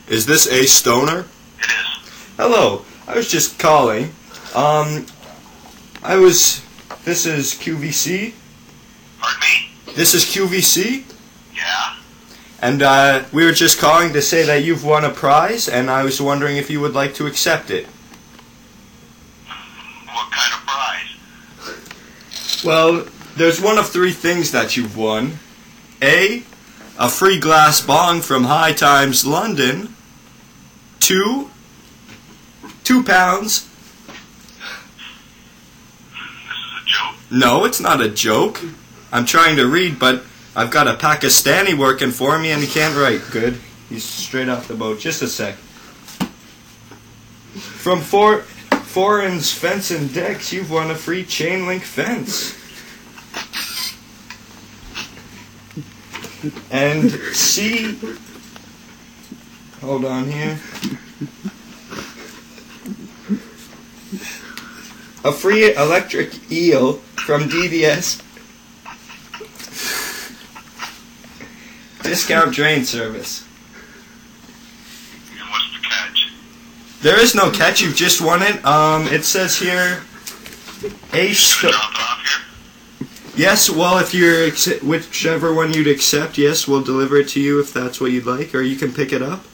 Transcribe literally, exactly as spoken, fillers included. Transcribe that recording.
Is this a stoner? It is. Hello. I was just calling. Um, I was. This is Q V C. Pardon me? This is Q V C, Yeah? and uh, we were just calling to say that you've won a prize, and I was wondering if you would like to accept it. What kind of prize? Well, there's one of three things that you've won. A, a free glass bong from High Times London. Two, two pounds. This is a joke? No, it's not a joke. I'm trying to read, but I've got a Pakistani working for me and he can't write good. He's straight off the boat. Just a sec. From For Foreign's Fence and Decks, you've won a free chain link fence. And C, hold on here, a free electric eel from D V S discount drain service. And what's the catch? There is no catch, you've just won it. Um, it says here, a Should sto- I drop it off here? yes, well, if you're, acce- whichever one you'd accept, yes, we'll deliver it to you if that's what you'd like, or you can pick it up.